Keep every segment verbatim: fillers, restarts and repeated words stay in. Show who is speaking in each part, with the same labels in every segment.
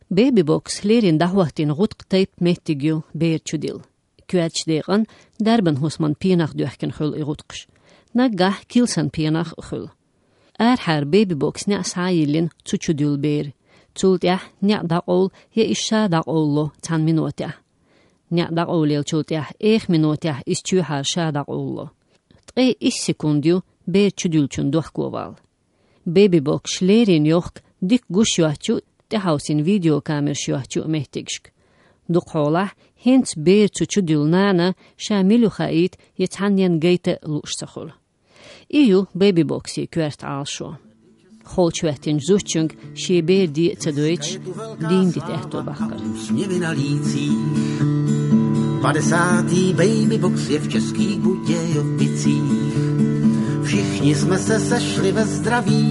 Speaker 1: Babybox lerin dahwahtin gutq tayp mettigyu beer chudil. Kuatch degan darben husman pienach duhken khul igutqsh. Nagah kilsan pienach khul. Er har babybox ne asayilin tsuchudul beer. Tsultya nya daqol ye isha daqollo tan minutya. Nya daqolel tsultya eх minutya ischu har sha daqollo. Tre is sekundyu beer chudulchun duhkoval. Babybox lerin yok dik gushyachu te hausin video kamer shuachu mehtigshk. Duqolah hens beer chudul nana shamilu khait yetanyan geite lushsakhul. Iu babyboxi kwert alsho. Holčvetin zučung šie beer die te Deutsch dien dit ehto bachkar.
Speaker 2: Směvy na lících, padesátý babybox je v Českých Budějovicích. Všichni jsme se sešli ve zdraví,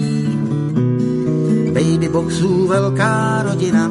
Speaker 2: babyboxů velká rodina.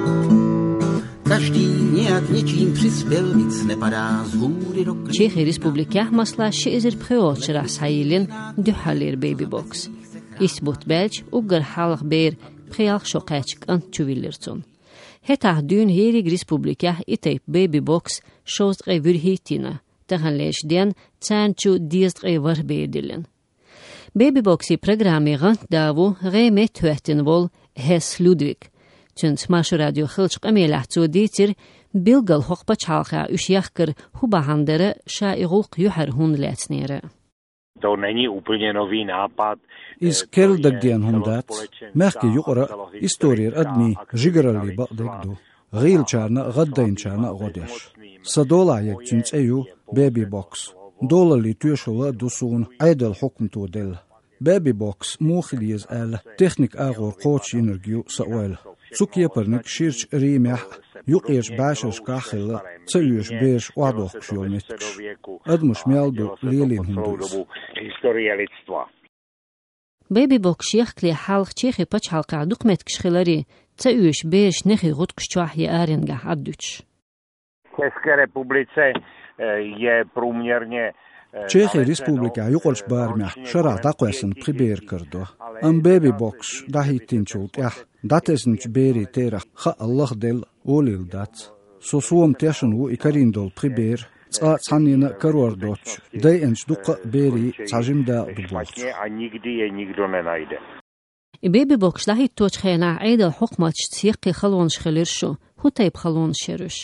Speaker 2: Každý nějak něčím přispěl, nic nepadá z hůry do klína.
Speaker 1: Čechy Respublika masla šeizir preočera sajilin duhalir babybox. Isbut belç ugar halq beer prealq şoqaçk ant çuvilirtun. Hetah dün herig Respublika itayp babybox şoz qevirhitina. Tahanleş den tsanchu diest qevar beerdilin. Babyboxi programmi gant davu reme tuhtin vol Hes Ludwig. Tün smash radio khilch qamelatsu ditir bilgal hoqpa çalqa üşyaqkır hubahandere shairuq yuhar hun letsnere.
Speaker 3: To není úplně nový nápad.
Speaker 4: Is keldagdian hundat, merke yuqra istorier admi jigarali baqdegdu. Ghil charna gaddain charna godesh. Sadola yak tünceyu babybox. Dolali tuyshula dusun aydal hukm tudel. Babybox mukhliz al technik agor qoch energy sawal. Sukiya pernik shirch rimah yuqish bashish kakhil tsayush besh wadoq shulmetks. Admush mialdu lilin hundus.
Speaker 3: Historia lidstva.
Speaker 1: Babybox shikhli halq chechi pach halqa duqmetksh khilari tsayush besh nekhi gutqsh chahye arenga adduch.
Speaker 3: V České republice je průměrně
Speaker 4: Čechy Respublika yuqorsh barmah shara taqwasin priber kirdo. Am babybox dahitin chult yah datesin beri terah kha Allah del olil dat. Sosuam teshin u ikarindol priber tsa tsanina karwardoch dayench duqa beri tsajimda duboch.
Speaker 3: A nikdy je nikdo nenajde.
Speaker 1: Babybox dahit toch khena aidal hukmat tsiqi khalon shkhalirshu hutayb khalon sherush.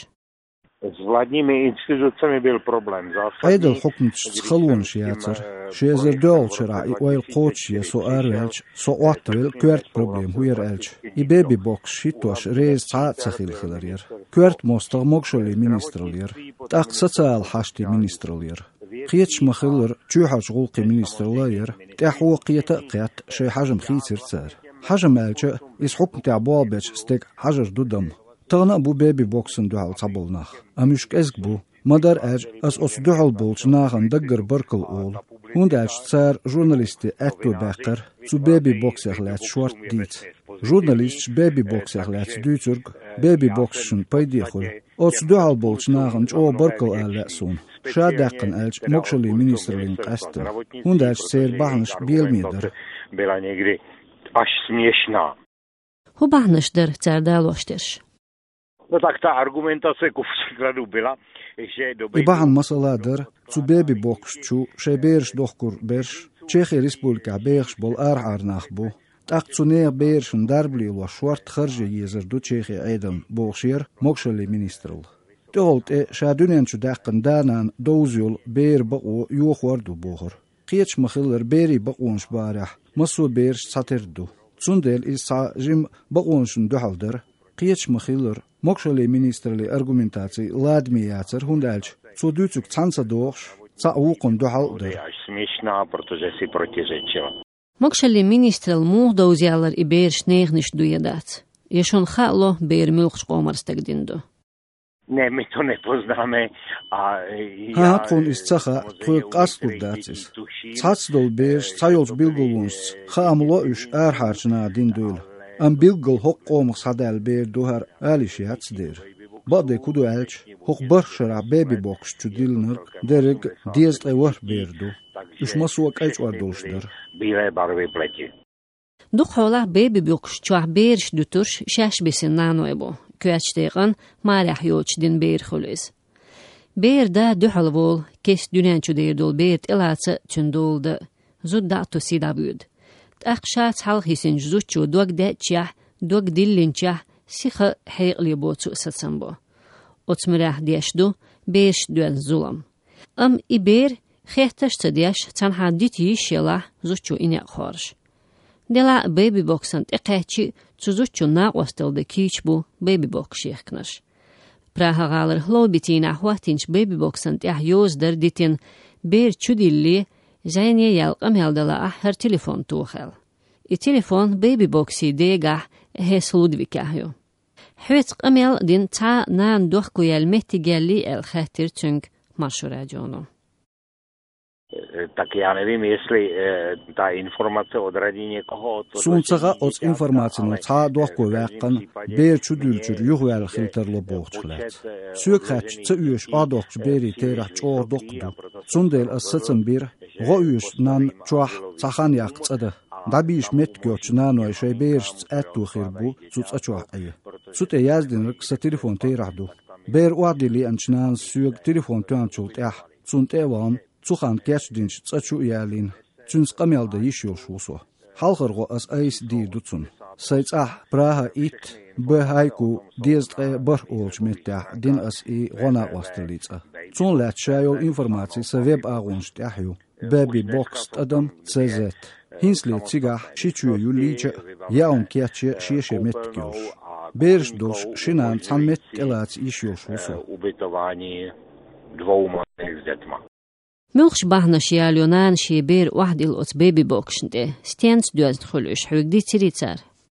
Speaker 3: S vládními institucemi byl problém.
Speaker 4: Aidal hukmat khalon shiatser shezer dol shara i oil qoch ye so arwelch so atwel kwert problem huyer elch. I babybox shitosh rez tsa tsakhil khilarir. Kwert mostag mogsholi ministrolier. Taqsatsal hashti ministrolier. قيتش مخلر تشوحش غلقي منسترلاير تاحو قيتا قيات شي حجم خيتر تسار حجم الجا إس حكم تاع بوابش ستيك حجر دودم تغنا بو بيبي بوكسن دوحل صبولناخ أميشك أزك بو مدار أج أس أس دوحل بولش ناغن دقر بركل أول هوند أج تسار جورناليستي أتو باقر سو بيبي بوكس يخلات شوارت ديت جورناليست بيبي بوكس يخلات دوترق بيبي بوكس شن بايدي خل أس دوحل بولش ناغن جو بركل ألا سون شادقن أج مقشلي ministrlin قاستر هوند أج سير بحنش بيلميدر
Speaker 3: Byla někdy až směšná.
Speaker 1: Hu bahnish der tsardaloshtish.
Speaker 3: No tak ta argumentace ku příkladu byla, že do
Speaker 4: Ibahan masala der zu babybox chu shebersh dokhkur bersh Čechy Respublika bersh bol arhar nachbu taq tsuner bershn darbli wa shwart kharje yezer do Čechy aidan boxshir mokshali ministrl Tolt e shadunen chu daqan danan dozul ber baqo yokhwar do bohor qiyach makhiller beri baqonsh barah masu bersh saterdu tsundel is sa jim baqonshn dohalder qiyach makhiller mokshali ministrli argumentaci ladmiyacer hundalch co ducuk tsansa dokhsh ca uqon dohalder
Speaker 3: až směšná, protože si protiřečila.
Speaker 1: Mokshali ministrl muh dozyalar i bersh neghnish duyadat. Yeshon khalo ber mulkhsh qomarstagdindo.
Speaker 3: Ne, my to nepoznáme a
Speaker 4: Ha kon is tsacha tru qastur datis. Tsatsdol bersh tsayolch bilgolunst khamlo ush arharchna dindul. Am bilgol hoq qomx sadal ber dohar alishats der. Bade kudu elch hoq barshara babybox chudilner derek diest ewer berdu. Ush masu qalch wardolshder.
Speaker 3: Bílé barvy pleti.
Speaker 1: Duqola baby box çuah beriş dütür şaş besin nanoy bu. Küeçdeğen marah yoçdin ber xulez. Berda dühal vol kes dünençü derdol bert elatsa çündolda. Zudda tosida büd. Akşat hal hisin zuçu dog deçyah, dog dillinçyah, siha heyqli boçu satsan bu. Otsmirah deşdu, beş dön zulam. Am iber xehtaşta deş tanha dit yişyala zuçu ine xorş. Dela baby boxan teqeçi zuçu naqostalda kiç bu baby box şehknaş. Praha galar hlobitina hwatinç baby boxan teh yozdar ditin ber çudilli Zayniye yalqam heldala ah her telefon tuğel. I telefon baby boxi degah hes Ludvikahyo. Hüet qamel din ta nan dohku yelmeti gelli el khahtir çünk mašura džonu.
Speaker 3: Tak já nevím, jestli ta informace odradí někoho.
Speaker 4: Suncaga ots informacinu ta dohku vaqan ber çudülçür yuhvel xilterlo boğçlat. Süqaç tüyüş adoqç beri terah çoğ doqdu. Sundel asatın bir Goyus nan çoğ çaxan yaqçadı. Dabiş met göçnan o şey bir ettu xirbu çuça çoğ ayı. Sute yazdin rıksa telefon terahdu. Ber uadili ançnan süq telefon tönçult ah. Sunte van çuxan keçdinç çaçu yalin. Çüns qamelda yişyoşusu. Halqırğı as ays di dutsun. Sayçah Praha it behayku dizqe bar olç metta din as i gona wastlica. Çun lat şayol informasi web ağunç tahyu. Baby box adam cz. Hinsli cigah şiçu yulice yaun keçe şişe metkiyoş. Berş doş şinan tanmet elat işyoşusu.
Speaker 3: Ubytování dvou mladých s dětma.
Speaker 1: Milch bahna šialionan šiber wahdil ots baby boxnde. Stens dözn khulush hugdi tsiricar.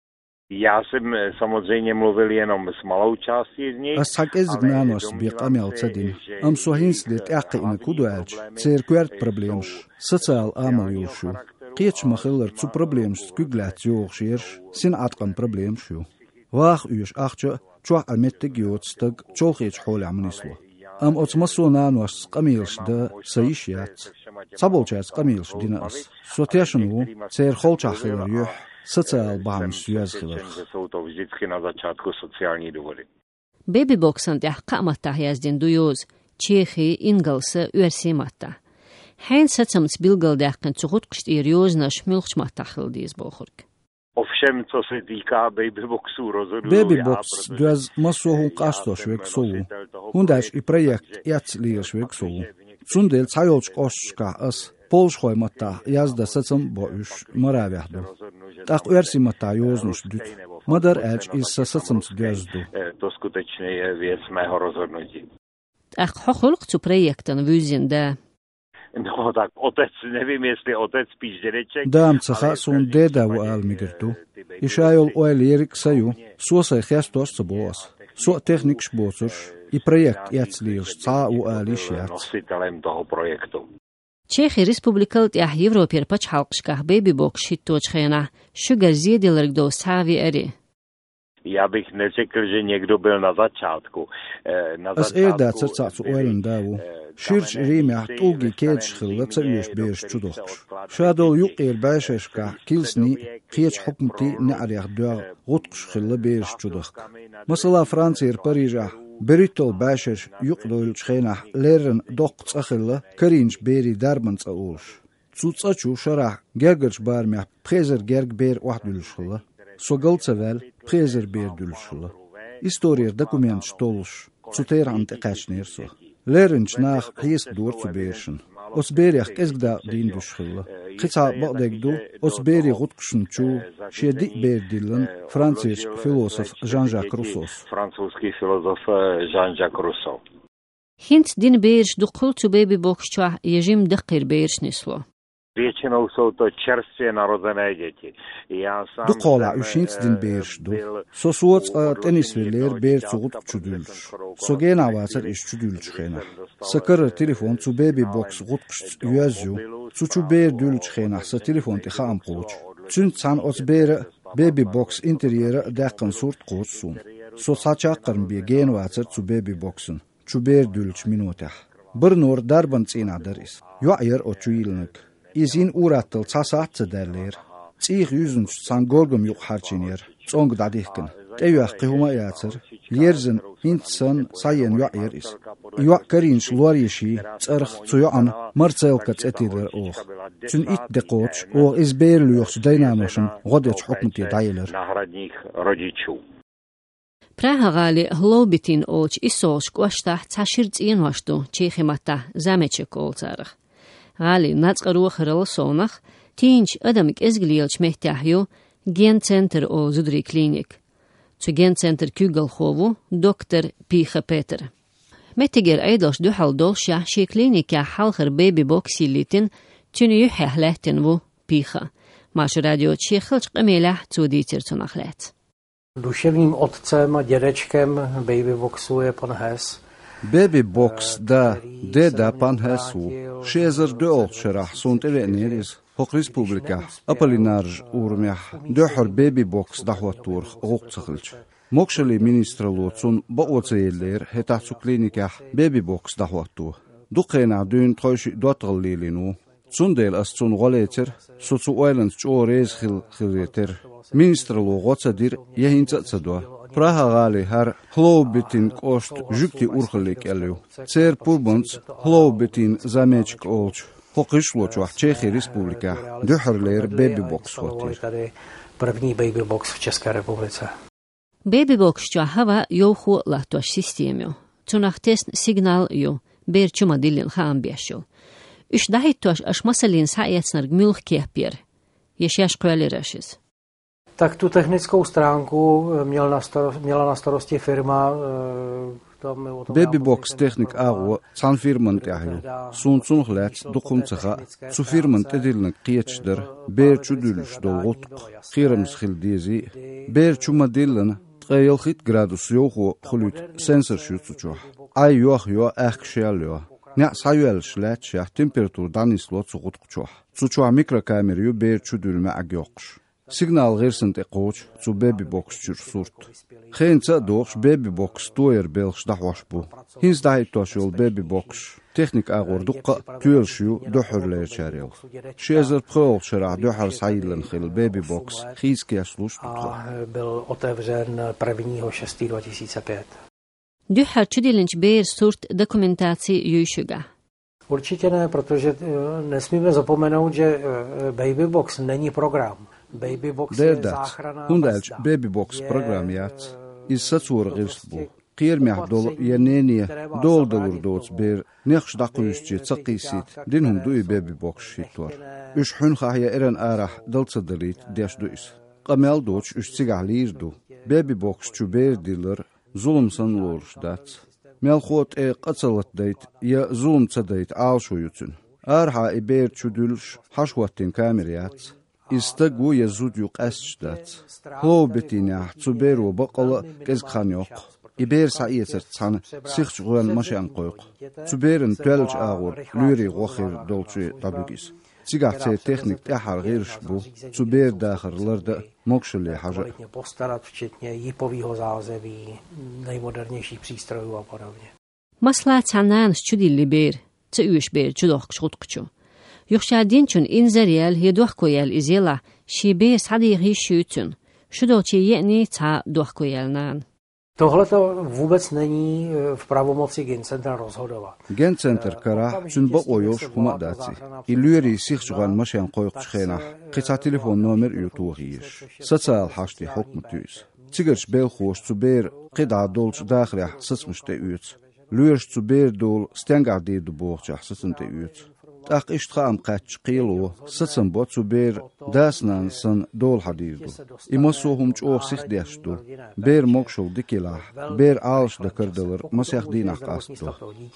Speaker 3: Já jsem samozřejmě mluvil jenom s malou částí z nich.
Speaker 4: Ashak ezgnanos bi qamel tsadin. Am sohins det aqi in kudualch. Cerquert problems. Social amal yushu. Qech makhiller zu problems skuglat yoxshir. Sin atqam problems shu. Wach üş achcha choh amettig yotstag chokhich hol amnislo. Am otsmasonanos qamilsh da sayishyat. Sabolchas qamilsh dinas. Sotiashnu cer holchachir yuh. Social bahams yazgılar.
Speaker 3: Jsou to vždycky na začátku sociální důvody.
Speaker 1: Baby boxan teh qamattah yazdin duyuz. Çexi ingalsa üersimatta. Hen satsams bilgaldaqan tsugut qışt iryoznash milchmattaxil diz boxurk.
Speaker 3: Ovšem, co se týká baby boxů, rozhoduju
Speaker 4: Baby
Speaker 3: já,
Speaker 4: box döz masohun qastosh vek sovu. Hundash i projekt yatsliyash vek sovu. Sundel tsayolch qoshka as polshkoymatta yazda satsam bo üş maravahdu. Tak üersimatta yoznush düt. Madar elch issa satsams dözdu.
Speaker 3: To skutečně je věc mého rozhodnutí.
Speaker 1: Tak hoxulq tu projektan vüzinde.
Speaker 3: No tak otec, nevím, jestli otec spíš dědeček.
Speaker 4: Dam tsaha sun deda u almigirtu. Ishayol oelirik sayu, sosay khastos tsabos. So technik shbotsur i projekt yatsliyash tsa u alishyat.
Speaker 3: Nositelem toho projektu.
Speaker 1: Çexi Respublikal teh Evroper paç halqşkah baby box shittochkhena. Sugar ziedelerg do savi eri.
Speaker 3: Já bych neřekl, že někdo byl na začátku. Na
Speaker 4: As erda tsatsu oelin davu. Shirch rimah tulgi kedsh khilla tsayush besh chudoq. Shadol yuqir bashashka kilsni qiyach hukmti na'rih dua gutqsh khilla besh chudoq. Masala Fransir Parijah Beritol bashash yuqdol chkhena leren doq tsakhilla karinch beri darman tsaulsh. Tsutsachu sharah gergerch barmah prezer gerg ber wahdul khilla. Sogaltsavel prezer ber dulshilla. Historier dokument stolsh. Tsuter ante qachnerso. Lerinch nach hiest door zu beerschen. Os berich kesgda din duschilla. Qitsa baqdegdu os beri gutqshn chu shedi berdillen Francis filosof Jean-Jacques Rousseau.
Speaker 3: Francouzský filozof Jean-Jacques Rousseau.
Speaker 1: Hint din berš duqul tu baby box čuah jejim daqir berš nislo.
Speaker 3: Většinou jsou to čerstvě narozené děti. Já sám
Speaker 4: Duqola ushints din bershdu. So suots tenis veler ber zugut chudul. So gena watsar ish chudul chena. Sakar telefon zu baby box gutqsh yuazu. Zu chu ber dul chena sa telefon ti kham qoch. Çün san os ber baby box interieur daqan surt qosun. So saçaqarn bi gen watsar zu baby boxen. Chu ber dulch minutah. Bir nur darban tsina daris. Yu'ir o chuilnik. Izin urattal tsasatsa derler. წიხ იუზუნს სანგორგომ იყვხარჩინიერ წონგ დადიხკენ ყევიახ ყიუმა იაცერ ლიერზენ ინცან საიენ ვაიერის ივა კერინს ლუარიში წერხ ცუიან მარცელკა წეტილერ ოხ ჩუნ ით დეყოჩ ო იზბერლიოხს დაინამოშენ ღოდეჩ ჰუკმტი დაილერ
Speaker 3: náhradních rodičů.
Speaker 1: Прагали глобитин олч исош квашта цашир цинвашту чехимата замечек олцарх. Гали нацқарух ралсонах тинч адамик эзглиелч мехтяхю ген центр о зудри клиник. Цу ген центр кюгалхову доктор Пиха Петер. Метигер айдалш духал долша ши клиника халхер беби боксилитин тюни юхяхлехтин ву Пиха. Маш радио чехлч qemela cudícer cunachlet.
Speaker 5: Duševním otcem a dědečkem Babyboxu je pan Hess.
Speaker 4: Babybox da deda pan Hessu šezer dol šerah sunt eleneris Hok Respublika Apolinarj urmeh döhör Babybox dahwatur ruqtsakhlch. Mokshali ministralotsun baotseyler hetahsu klinikah Babybox dahwatu. Duqena dün troshi dotgallilinu. Sundel as sun goleter sutsu oilans chores khil khireter. Ministralo gotsadir yehintsatsadwa. Praha gali har hlobitin kost jukti urkhlik elu. Cer purbons hlobitin zamechk olch. Hokishloch wa Čechy Republika döhörler Babybox hotir.
Speaker 5: První Babybox v České republice.
Speaker 1: Babybox hava yohu lahtosh sistemio. Cunach test signal yo berchuma dillin khambiasho. Üç dahitosh ash masalin sayatsnar gmulch kehpir. Yeshash qwelerashis.
Speaker 5: Tak tu technickou stránku měl na starost, měla na starosti firma.
Speaker 4: Babybox technik agu san firman tahyu. Sun sun khlat duqumtsaga su firman edilnak qiyachdir berchu dülüş dolgut qirams khildizi berchu modellin tqayl khit gradus yoxu xulut sensor şutsuchu. Ay yox yo akhshalo. Ne sayel shlat shah temperatur danislot suqutquchu. Suchu mikrokamer yo berchu dülme agyoqsh. Signal gersent eqoch zu Babybox chur surt. Khensa dox Babybox toer belx dahwashbu. Hins dahitoshul Babybox technik agor duqqa tuelshu dohurler charel. Shezer prol shara dohar saylen khil Babybox khiski aslush tutwa.
Speaker 5: Byl otevřen prvního šestého dva tisíce pět.
Speaker 1: Dohar chudilinch ber surt dokumentaci yushuga.
Speaker 5: Určitě ne, protože nesmíme zapomenout, že Babybox není program. Babybox je záchrana.
Speaker 4: Hundalch Babybox program yat. Is satsur girsbu. Qiyermeh dol yeneniye dol dolur dots ber nekhsh daquyuschi tsaqisit dinhum du Babybox shitwar. Üç hun khahya eren arah daltsadlit desduis. Qamel doch üç sigahliirdu. Babybox chu ber diler zulumsan lorshdat. Melkhot e qatsalat dayt ya zulum tsadayt alshuyutun. Arha iber chudulsh hashwatin kameriyat. Istagu yazud yuqasdat. Hlobitina tsuberu baqala kezkhanyok. Iber saiyetser tsan sikhchguan mashan qoyq. Tsuberin twelch agur luri qokhir dolchi tabugis. Sigahte technik tahar g'irshbu tsuber dakhirlarda mokshli haja.
Speaker 5: Postarat včetně jipového zázemí, nejmodernějších přístrojů a podobně.
Speaker 1: Masla tsanan chudilli ber, tsuush ber chudoq chutqchu. Yuxshadin chun inzarial yedoq koyal izela shibe sadiqi shutun. Shudochi yeni tsa doq koyalnan.
Speaker 5: Tohle to vůbec není v pravomoci Gencentra rozhodovat.
Speaker 4: Gencenter kara chun boqoyosh humadati. Iluri sikhchgan mashan qoyq chkhena. Qitsa telefon nomer yutuhish. Satsal hashti hukmtus. Tsigerch belkhosh tsuber qida dolch dakhlah satsmishte üts. Lurch tsuber dol stengardi du bochach satsinte üts. Taq ishtkham qach qilo satsam bot tsuber dasnan san dol hadirdu. Imasuhum choq sikhdeshtu. Ber mokshul dikila. Ber alsh da kardalar masakhdinaq qastu.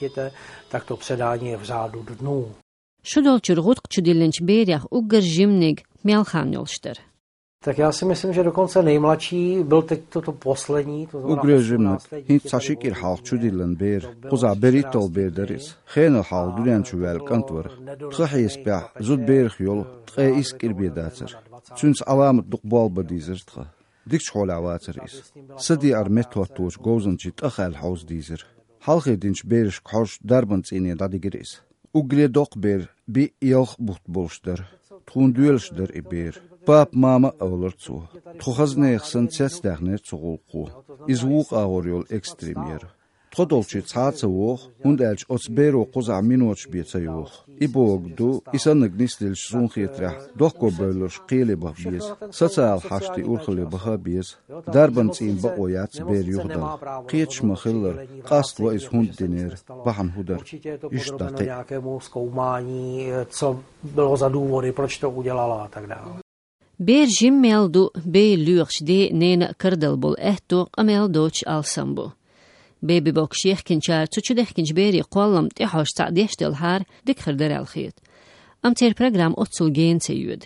Speaker 5: Tak to předání je v řádu dnů.
Speaker 1: Shudol churgut chudillinch berях ugar jimnig melkhan yolshter.
Speaker 5: Tak já si myslím, že dokonce nejmladší byl teď toto poslední, to znamená
Speaker 4: Ugrejimnak hint sashikir halq chudillan ber. Quza beritol berderis. Khenal hal dulan chuvel kantwar. Tkhis ba zud berx yol tqe iskir bedatser. Chuns alamat duqbal badizer tqa. Dikch hol awateris. Sadi ar methotos gozanchi tkhal haus dizer. Halqi dinch berish khosh darbants ine dadigiris. Ugre doq ber bi yolq buht bolshter. Tun duelsder iber. Bab mama olur çu. Tuxaz neyxsin çəstəxnə çuğulqu. İzvuq ağırıyol ekstremiyer. Todolçu çaça vox, und elç otsbero qoza minoç bietsa yox. İbogdu, isanık nistilş zunxietrah, doqko bölür qili bax biz. Sotsial haşti urxili baxa biz. Darban çin ba oyat ber yuxdal. Qiç maxiller, qastva iz hund diner, baxan hudar. Ištaqi.
Speaker 5: Nějakému zkoumání, co bylo za důvody, proč to udělala a tak dále.
Speaker 1: Ber jim meldu be lüğç de nena kırdal bol ehtu amel doç alsambu. Baby box يحكنشار تشو دحكنش بيري قولم تحوش تعديش دلهار ديك خردر الخيط. أم تير برنامج أتصل جين سيود.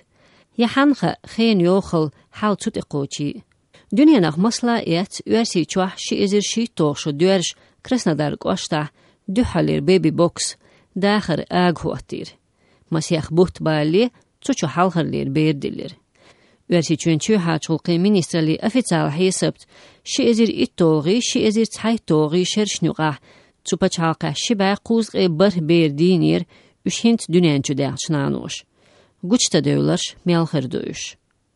Speaker 1: يحنخ خين يوخل حال تتقوشي. دنيا نخ مصلا إيت يرسي تشوح شي إزر شي توشو دورش كرسنا دارك أشتح دحلير بيبي بوكس داخر آغ هواتير. مسيخ بوت بالي تشو حالخر لير بير دلير. Versi çönçü haçulqi ministrali oficial hisabt şi ezir ittoği şi ezir çaytoği şerşnuqa çupa çaqa şiba quzqi bar berdinir üşhint dünençü dağçnanoş. Guçta dövler melxir döyüş.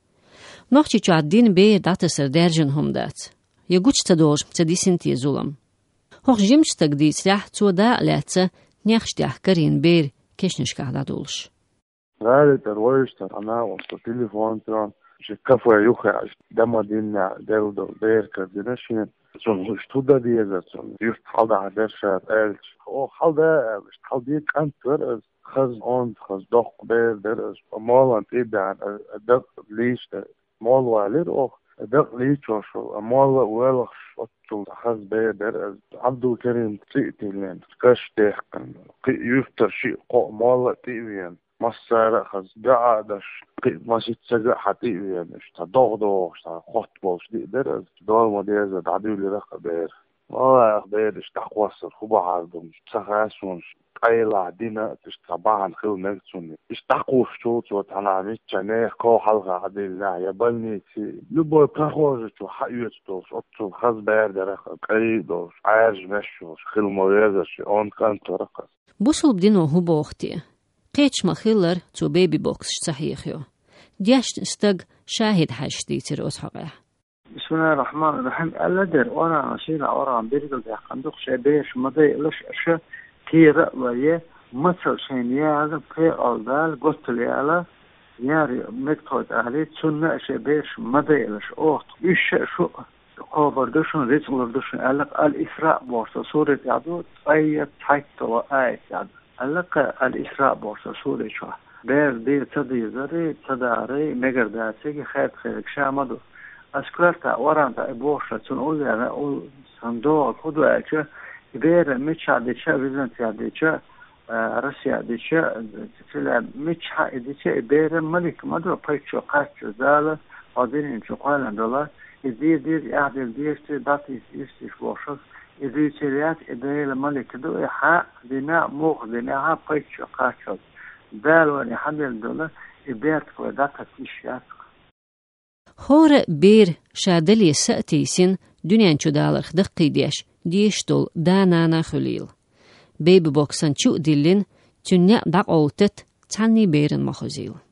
Speaker 1: Noxçi çaddin be datasır derjin humdat. Ya guçta doj çadisinti zulam. Hox jimçtag disrah çuda latsa nexştah karin ber keşnişqada doluş.
Speaker 6: غالي ترويش ترى والتليفون ترى شكفوا يوخي دما دينا دل دل بير كردناشين سون شتودا ديزا سون يفت حالدا عدشات ألش أو حالدا مش حالدي كانتر خز أون خز دق بير در مالان تيدا دق ليش مال والر أو دق ليش وشو مال والخ شطول خز بير در عبد الكريم تيتيلين كاش دهقن يفتر شيء قو مال تيوين مسارة خز قاعدش ماشي تسجع حتيجي مش تضغضو مش تخط بوش دي درز دول ما ديزا تعديو لي رقة بير والله بير اش تخوصر خوبا عردو مش تخاسون قيلة دينا تش طبعا خيو نكتوني اش تقوش شوت وتانا مش تنيخ كو حلقة عديل لا يبالني تي لبو تخوش تو حيوت دوش اتو خز بير درقة قريب دوش عارج مشوش خيو مويزش اون كانت رقص
Speaker 1: بوصل بدينو هو بوختي قيتش مخيلر تو بيبي بوكس صحيحيو دياش استق شاهد حشتي تر أصحابه.
Speaker 7: بسم الله الرحمن الرحيم. ألدر وأنا أشيل أوران بيرجل ده عندك شيء بيش مضي لش أشياء كثيرة ويا مثل شيء هذا في أولاد قلت لي على ياري مكتوب عليه سنة شيء بيش مضي لش أوت إيش شو قابل دشون رجل دشون ألق الإسراء بورصة سورة يعدو أي تايتل أي يعدو ألق الإسراء بورصة سورة شو بير دي تدي زري تداري مگر داتي خير خير شامدو اسكرتا ورانتا بوشة تنقول يعني اقول صندوق خدوا اكا بير ميتشا ديتشا بيزنطيا ديتشا روسيا ديتشا تلا ميتشا ديتشا بير ملك مدو بيتشو قاتشو زالة قادرين شقالا دولار يدير دير اعدل ديرتي داتي يستيش بوشة يدير تريات ادري الملك دو احا دينا موخ دينا بيتشو قاتشو بالوني حمل دولار إبيات قدرت تشياك.
Speaker 1: خور بير شادلي سأتيسين دنيان شو دالر خدقي ديش ديش دول دانانا خليل. بيبي بوكسان شو ديلين تنيا داق أوتت تاني بيرن مخزيل.